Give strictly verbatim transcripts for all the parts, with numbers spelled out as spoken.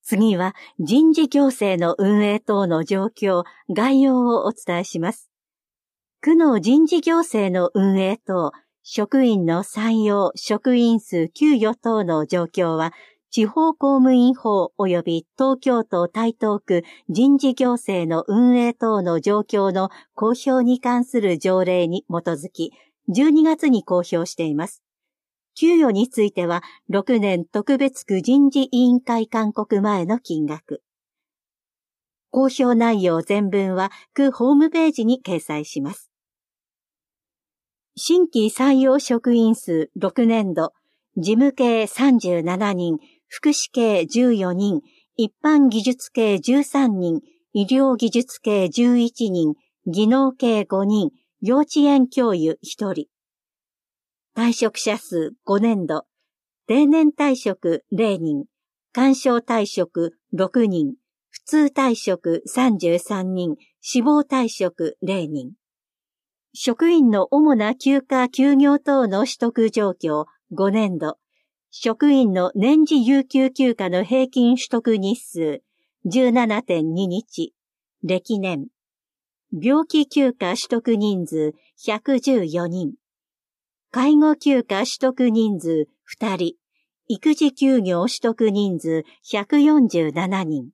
次は人事行政の運営等の状況、概要をお伝えします。区の人事行政の運営等、職員の採用、職員数給与等の状況は、地方公務員法及び東京都台東区人事行政の運営等の状況の公表に関する条例に基づき、じゅうにがつに公表しています。給与については、ろくねん特別区人事委員会勧告前の金額。公表内容全文は区ホームページに掲載します。新規採用職員数ろくねん度、事務系さんじゅうななにん、福祉系じゅうよにん、一般技術系じゅうさんにん、医療技術系じゅういちにん、技能系ごにん、幼稚園教諭ひとり。退職者数ごねん度、定年退職れいにん、勧奨退職ろくにん、普通退職さんじゅうさんにん、死亡退職れいにん。職員の主な休暇休業等の取得状況ごねん度、職員の年次有給休暇の平均取得日数 じゅうななてんににち、歴年、病気休暇取得人数ひゃくじゅうよにん、介護休暇取得人数ふたり、育児休業取得人数ひゃくよんじゅうななにん。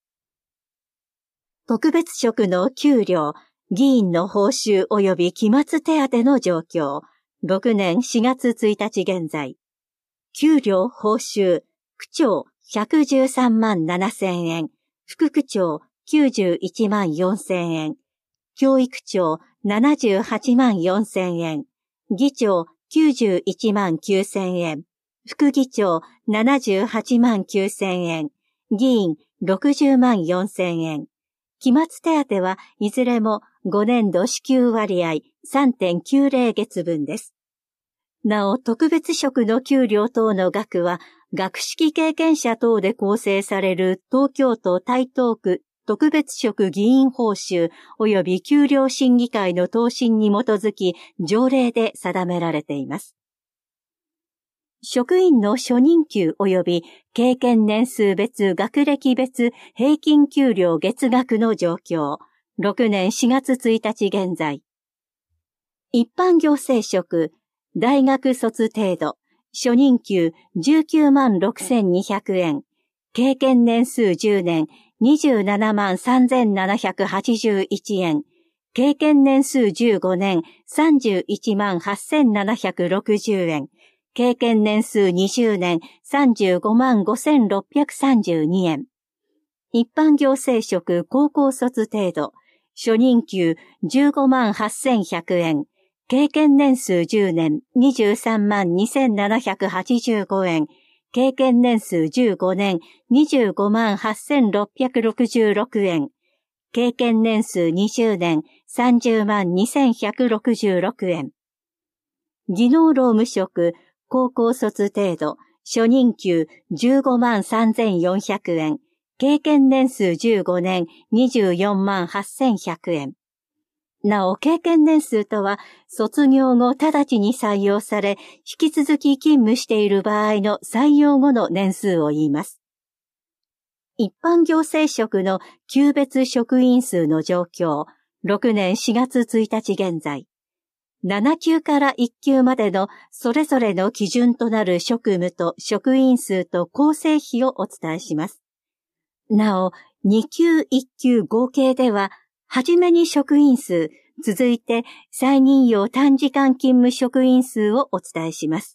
特別職の給料、議員の報酬及び期末手当の状況、ろくねんしがつついたち現在。給料報酬、区長ひゃくじゅうさんまんななせんえん、副区長きゅうじゅういちまんよんせんえん、教育長ななじゅうはちまんよんせんえん、議長きゅうじゅういちまんきゅうせんえん、副議長ななじゅうはちまんきゅうせんえん、議員ろくじゅうまんよんせんえん。期末手当はいずれもごねん度支給割合 さんてんきゅうぜろ 月分です。なお、特別職の給料等の額は、学識経験者等で構成される東京都台東区特別職議員報酬及び給料審議会の答申に基づき条例で定められています。職員の初任給及び経験年数別学歴別平均給料月額の状況、ろくねんしがつついたち現在。一般行政職、大学卒程度、初任給じゅうきゅうまんろくせんにひゃくえん、経験年数じゅうねんにじゅうななまんさんぜんななひゃくはちじゅういちえん、経験年数じゅうごねんさんじゅういちまんはっせんななひゃくろくじゅうえん、経験年数にじゅうねんさんじゅうごまんごせんろっぴゃくさんじゅうにえん。一般行政職高校卒程度、初任給じゅうごまんはっせんひゃくえん、経験年数じゅうねんにじゅうさんまんにせんななひゃくはちじゅうごえん、経験年数じゅうごねんにじゅうごまんはっせんろっぴゃくろくじゅうろくえん、経験年数にじゅうねんさんじゅうまんにせんひゃくろくじゅうろくえん。技能労務職高校卒程度、初任給じゅうごまんさんぜんよんひゃくえん、経験年数じゅうごねんにじゅうよんまんはっせんひゃくえん。なお、経験年数とは、卒業後直ちに採用され、引き続き勤務している場合の採用後の年数を言います。一般行政職の級別職員数の状況、ろくねんしがつついたち現在。なな級からいっ級までのそれぞれの基準となる職務と職員数と構成比をお伝えします。なお、に級いっ級合計では、はじめに職員数、続いて再任用短時間勤務職員数をお伝えします。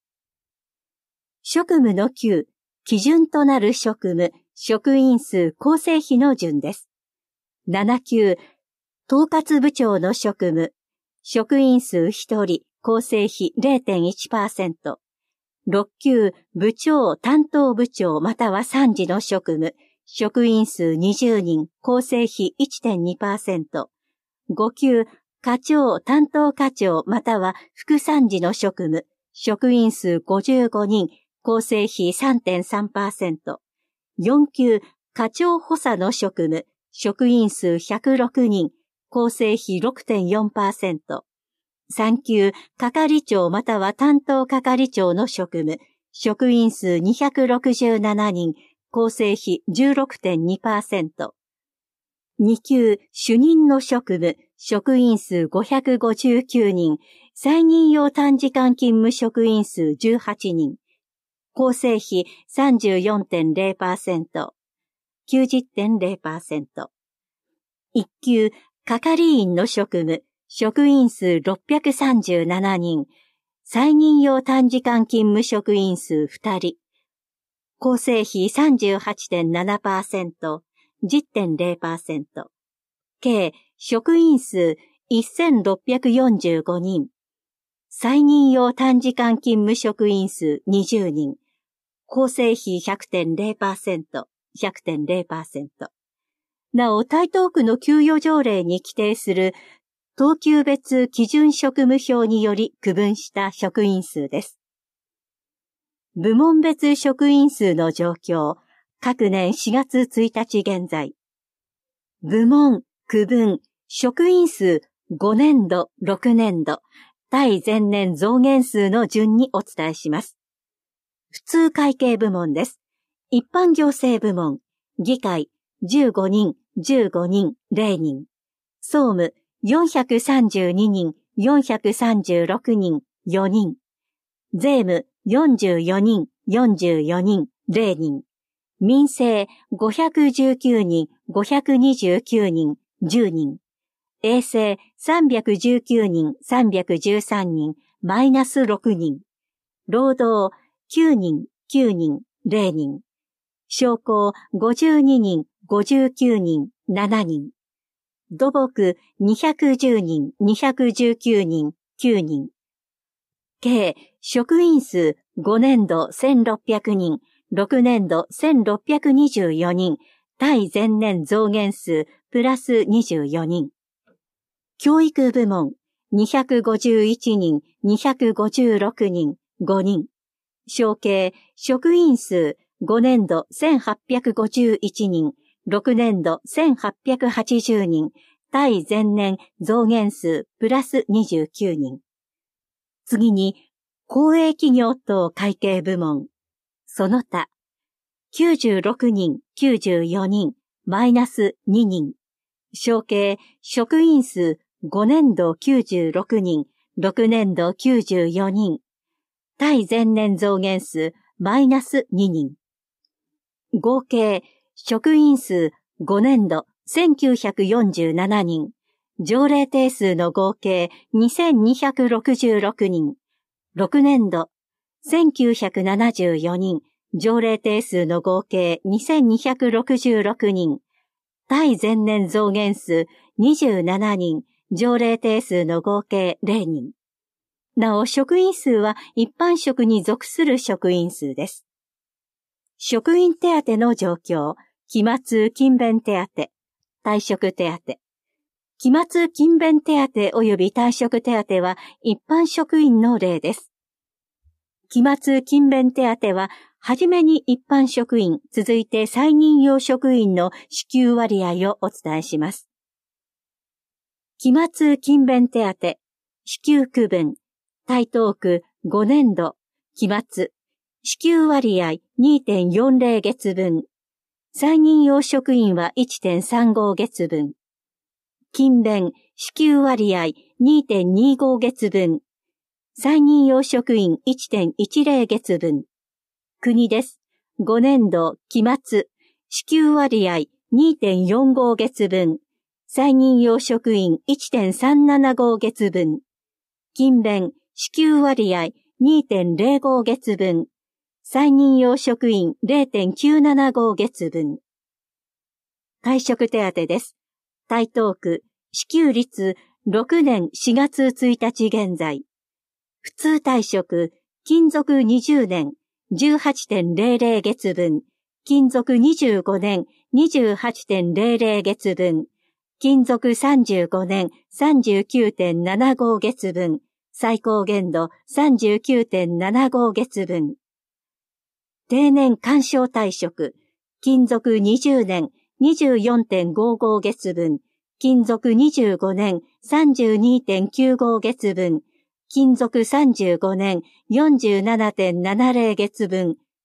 職務の級、基準となる職務、職員数構成比の順です。なな級、統括部長の職務、職員数ひとり、構成比 れいてんいちパーセント。ろっ級、部長、担当部長または参事の職務、職員数にじゅうにん、構成比 いってんにパーセント。ご級、課長、担当課長または副参事の職務、職員数ごじゅうごにん、構成比 さんてんさんパーセント。よん級、課長補佐の職務、職員数ひゃくろくにん、構成比 ろくてんよんパーセント。さん級、係長または担当係長の職務、職員数にひゃくろくじゅうななにん、 構成比 じゅうろくてんにパーセント。に級主任の職務、職員数ごひゃくごじゅうきゅうにん、再任用短時間勤務職員数じゅうはちにん、構成比 さんじゅうよんてんゼロパーセント、きゅうじゅってんゼロパーセント。いっ級係員の職務、職員数ろっぴゃくさんじゅうななにん、再任用短時間勤務職員数ふたり、構成比 さんじゅうはちてんななパーセント、じゅってんゼロパーセント。計職員数せんろっぴゃくよんじゅうごにん。再任用短時間勤務職員数にじゅうにん。構成比 ひゃくてんゼロパーセント、ひゃくてんゼロパーセント。なお、台東区の給与条例に規定する等級別基準職務表により区分した職員数です。部門別職員数の状況、各年しがつついたち現在。部門、区分、職員数、ごねんど、ろくねんど、対前年増減数の順にお伝えします。普通会計部門です。一般行政部門、議会、じゅうごにん、じゅうごにん、ゼロにん。総務、よんひゃくさんじゅうににん、よんひゃくさんじゅうろくにん、よにん。税務、よんじゅうよにん、よんじゅうよにん、ゼロにん。民生、ごひゃくじゅうきゅうにん、ごひゃくにじゅうきゅうにん、じゅうにん。衛生、さんびゃくじゅうきゅうにん、さんびゃくじゅうさんにん、マイナスろくにん。労働、きゅうにん、きゅうにん、ゼロにん。商工、ごじゅうににん、ごじゅうきゅうにん、ななにん。土木、にひゃくじゅうにん、にひゃくじゅうきゅうにん、きゅうにん。計、職員数、ごねんどせんろっぴゃくにん、ろくねんどせんろっぴゃくにじゅうよにん、対前年増減数、プラスにじゅうよにん。教育部門、にひゃくごじゅういちにん、にひゃくごじゅうろくにん、ごにん。合計、職員数、ごねんどせんはっぴゃくごじゅういちにん、ろくねんどせんはっぴゃくはちじゅうにん、対前年増減数、プラスにじゅうきゅうにん。次に、公営企業等会計部門。その他、きゅうじゅうろくにん、きゅうじゅうよにん、マイナスににん。合計、職員数、ごねんどきゅうじゅうろくにん、ろくねんどきゅうじゅうよにん。対前年増減数、マイナスににん。合計、職員数、ごねんどせんきゅうひゃくよんじゅうななにん。条例定数の合計にせんにひゃくろくじゅうろくにん。ろくねんどせんきゅうひゃくななじゅうよにん。条例定数の合計にせんにひゃくろくじゅうろくにん。対前年増減数にじゅうななにん。条例定数の合計ゼロにん。なお、職員数は一般職に属する職員数です。職員手当の状況、期末勤勉手当、退職手当。期末勤勉手当及び退職手当は一般職員の例です。期末勤勉手当は、はじめに一般職員、続いて再任用職員の支給割合をお伝えします。期末勤勉手当、支給区分、台東区ごねんど、期末、支給割合 にてんよんゼロ 月分、再任用職員は いってんさんご 月分、勤勉、支給割合 にてんにご 月分、再任用職員 いってんいちゼロ 月分、国です。ごねんど、期末、支給割合 にてんよんご 月分、再任用職員 いってんさんななご 月分、勤勉、支給割合 にてんゼロご 月分、再任用職員 ゼロてんきゅうななご 月分。退職手当です。台東区、支給率ろくねんしがつついたち現在。普通退職、勤続にじゅうねん、じゅうはちてんゼロゼロ 月分、勤続にじゅうごねん、にじゅうはちてんゼロゼロ 月分、勤続さんじゅうごねん、さんじゅうきゅうてんななご 月分、最高限度 さんじゅうきゅうてんななご 月分。定年干渉退職、勤続にじゅうねん、にじゅうよんてんごご 月分、勤続にじゅうごねん、さんじゅうにてんきゅうご 月分、勤続さんじゅうごねん、よんじゅうななてんななゼロ 月分、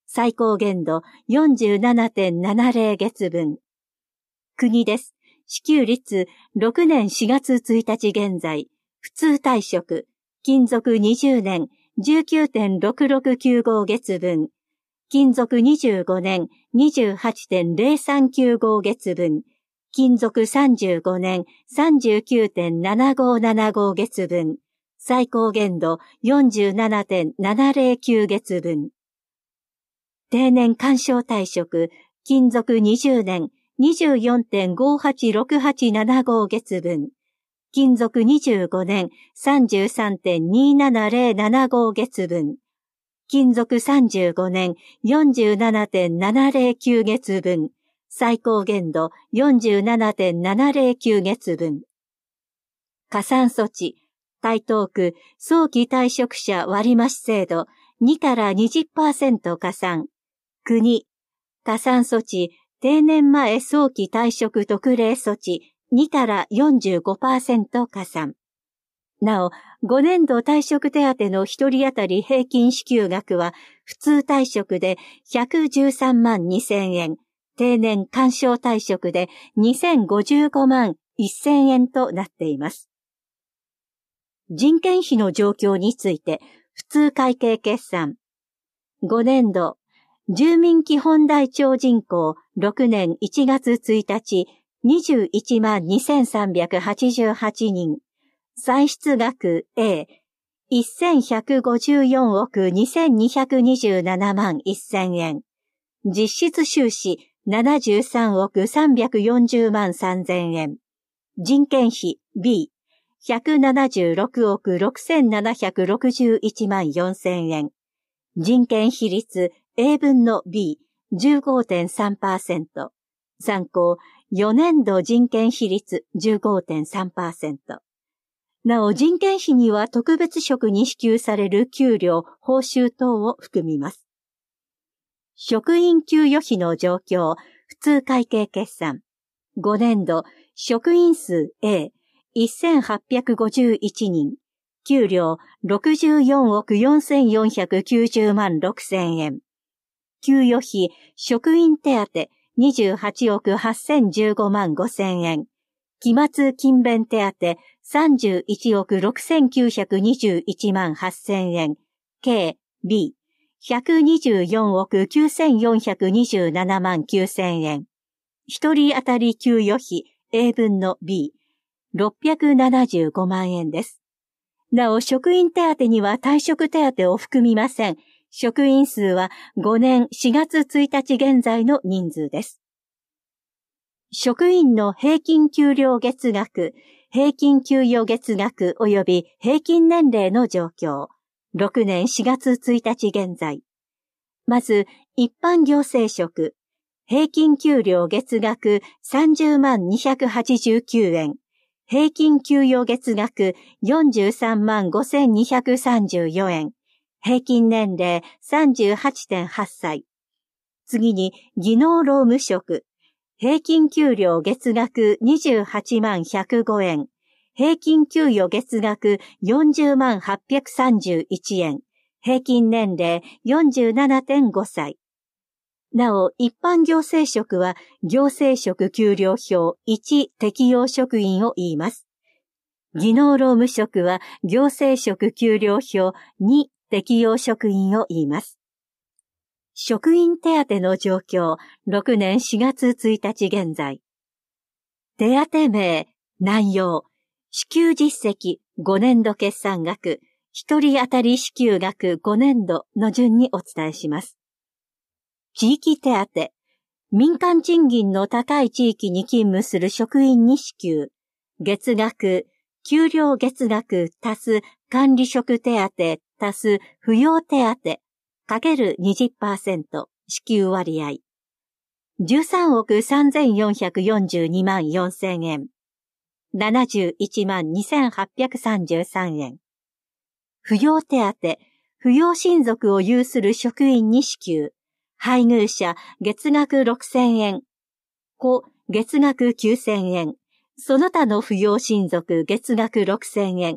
最高限度 よんじゅうななてんななぜろ 月分。国です。支給率ろくねんしがつついたち現在、普通退職、勤続にじゅうねん じゅうきゅうてんろくろくきゅうご 月分、勤続にじゅうごねん にじゅうはちてんぜろさんきゅうご 月分、勤続さんじゅうごねん さんじゅうきゅうてんななごななご 月分、最高限度 よんじゅうななてんななぜろきゅう 月分。定年干渉退職、勤続にじゅうねん にじゅうよんてんごはちろくはちななご 月分、勤続にじゅうごねん さんじゅうさんてんにななぜろななご 月分、勤続さんじゅうごねん よんじゅうななてんななぜろきゅう 月分、最高限度 よんじゅうななてんななぜろきゅう 月分。加算措置、台東区早期退職者割増制度にから にじゅっパーセント 加算。国、加算措置、定年前早期退職特例措置にから よんじゅうごパーセント 加算。なお、ごねんど退職手当の一人当たり平均支給額は、普通退職でひゃくじゅうさんまんにせんえん、定年干渉退職でにせんごじゅうごまんせんえんとなっています。人件費の状況について、普通会計決算。ごねんど、住民基本台帳人口ろくねんいちがつついたちにじゅういちまんにせんさんびゃくはちじゅうはちにん。歳出額 A、せんひゃくごじゅうよんおくにせんにひゃくにじゅうななまんせんえん。実質収支ななじゅうさんおくさんびゃくよんじゅうまんさんぜんえん。人件費 B、ひゃくななじゅうろくおくろくせんななひゃくろくじゅういちまんよんせんえん。人件費率 A 分の B、じゅうごてんさんパーセント。参考、よねんど人件費率 じゅうごてんさんパーセント。なお、人件費には特別職に支給される給料、報酬等を含みます。職員給与費の状況、普通会計決算。ごねんど、職員数 A、せんはっぴゃくごじゅういちにん。給料ろくじゅうよんおくよんせんよんひゃくきゅうじゅうまんろくせんえん。給与費、職員手当にじゅうはちおくはっせんじゅうごまんごせんえん。期末勤勉手当さんじゅういちおくろくせんきゅうひゃくにじゅういちまんはっせんえん。計 B、ひゃくにじゅうよんおくきゅうせんよんひゃくにじゅうななまんきゅうせんえん。一人当たり給与費 A 分の B、ろっぴゃくななじゅうごまんえんです。なお、職員手当には退職手当を含みません。職員数はごねんしがつついたち現在の人数です。職員の平均給料月額、平均給与月額及び平均年齢の状況。ろくねんしがつついたち現在。まず、一般行政職。平均給料月額さんじゅうまんにひゃくはちじゅうきゅうえん。平均給与月額よんじゅうさんまんごせんにひゃくさんじゅうよんえん。平均年齢 さんじゅうはちてんはっさい。次に、技能労務職。平均給料月額にじゅうはちまんひゃくごえん。平均給与月額よんじゅうまんはっぴゃくさんじゅういちえん。平均年齢 よんじゅうななてんごさい。なお、一般行政職は、行政職給料表いち適用職員を言います。技能労務職は、行政職給料表に適用職員を言います。職員手当の状況、ろくねんしがつついたち現在。手当名、内容、支給実績、ごねんど決算額、一人当たり支給額ごねんどの順にお伝えします。地域手当、民間賃金の高い地域に勤務する職員に支給、月額、給料月額足す管理職手当足す扶養手当、かける にじゅっパーセント 支給割合。じゅうさんおくさんぜんよんひゃくよんじゅうにまんよんせんえん。ななじゅういちまんにせんはっぴゃくさんじゅうさんえん。扶養手当、扶養親族を有する職員に支給。配偶者、月額ろくせんえん。子、月額きゅうせんえん。その他の扶養親族、月額ろくせんえん。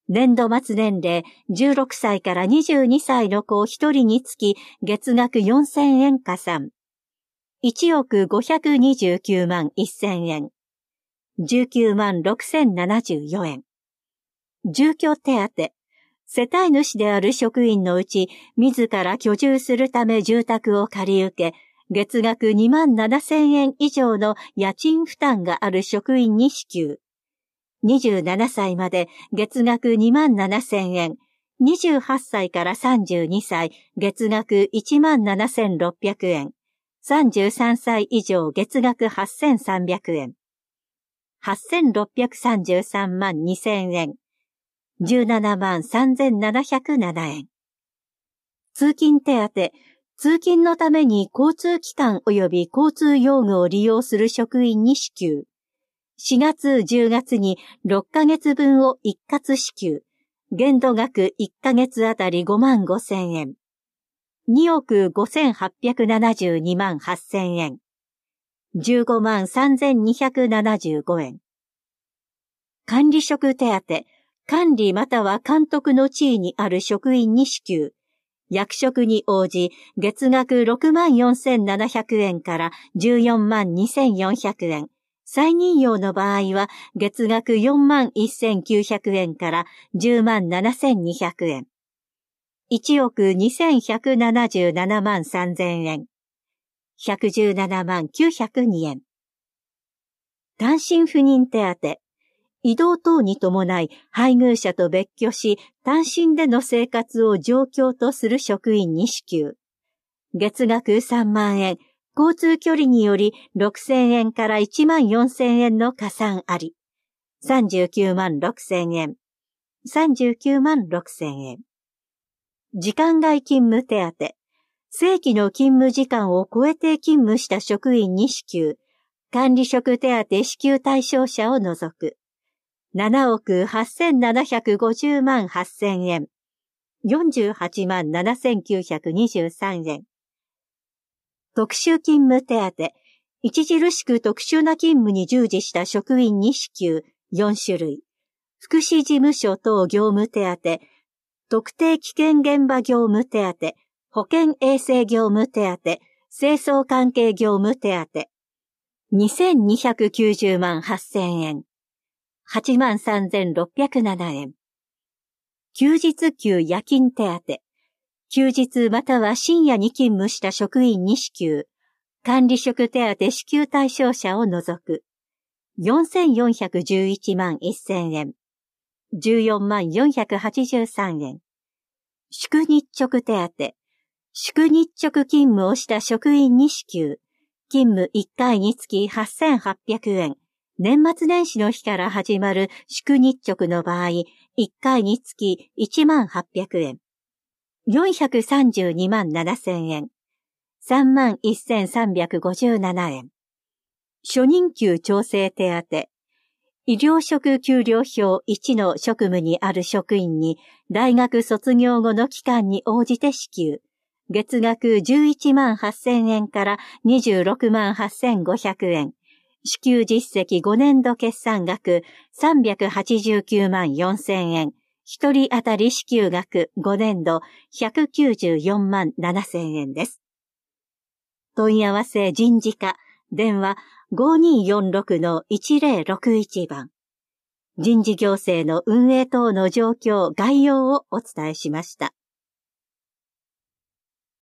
年度末年齢じゅうろくさいからにじゅうにさいの子ひとりにつき月額よんせんえん加算。いちおくごひゃくにじゅうきゅうまんせんえん。じゅうきゅうまんろくせんななじゅうよえん。住居手当。世帯主である職員のうち、自ら居住するため住宅を借り受け、月額にまんななせんえん以上の家賃負担がある職員に支給。にじゅうななさいまで月額にまんななせんえん。にじゅうはっさいからさんじゅうにさい月額いちまんななせんろっぴゃくえん。さんじゅうさんさい以上月額はっせんさんびゃくえん。はっせんろっぴゃくさんじゅうさんまんにせんえん。じゅうななまんさんぜんななひゃくななえん。通勤手当。通勤のために交通機関及び交通用具を利用する職員に支給。しがつ、じゅうがつにろっかげつぶんを一括支給。限度額いっかげつあたりごまんごせんえん。におくごせんはっぴゃくななじゅうにまんはっせんえん。じゅうごまんさんぜんにひゃくななじゅうごえん。管理職手当。管理または監督の地位にある職員に支給。役職に応じ、月額ろくまんよんせんななひゃくえんからじゅうよんまんにせんよんひゃくえん。再任用の場合は、月額よんまんせんきゅうひゃくえんからじゅうまんななせんにひゃくえん。いちおくにせんひゃくななじゅうななまんさんぜんえん。ひゃくじゅうななまんきゅうひゃくにえん。単身赴任手当。移動等に伴い配偶者と別居し、単身での生活を状況とする職員に支給。月額さんまんえん、交通距離によりろくせんえんからいちまんよんせんえんの加算あり。さんじゅうきゅうまんろくせんえん。さんじゅうきゅうまんろくせんえん。時間外勤務手当。正規の勤務時間を超えて勤務した職員に支給。管理職手当支給対象者を除く。ななおくはっせんななひゃくごじゅうまんはっせんえん。よんじゅうはちまんななせんきゅうひゃくにじゅうさんえん。特殊勤務手当。著しく特殊な勤務に従事した職員に支給よんしゅるい。福祉事務所等業務手当。特定危険現場業務手当。保健衛生業務手当。清掃関係業務手当。にせんにひゃくきゅうじゅうまんはっせんえん。はちまんさんぜんろっぴゃくななえん。休日給夜勤手当。休日または深夜に勤務した職員に支給。管理職手当支給対象者を除く。よんせんよんひゃくじゅういちまんせんえん。じゅうよんまんよんひゃくはちじゅうさんえん。祝日直手当。祝日直勤務をした職員に支給。勤務いっかいにつきはっせんはっぴゃくえん。年末年始の日から始まる祝日直の場合、いっかいにつきいちまんはっぴゃくえん。よんひゃくさんじゅうにまんななせんえん。さんまんせんさんびゃくごじゅうななえん。初任給調整手当。医療職給料表いちの職務にある職員に大学卒業後の期間に応じて支給。月額じゅういちまんはっせんえんからにじゅうろくまんはっせんごひゃくえん。支給実績ごねんど決算額さんびゃくはちじゅうきゅうまんよんせんえん。一人当たり支給額ごねんどひゃくきゅうじゅうよんまんななせんえんです。問い合わせ人事課、電話 ごにーよんろくのいちぜろろくいち 番。人事行政の運営等の状況、概要をお伝えしました。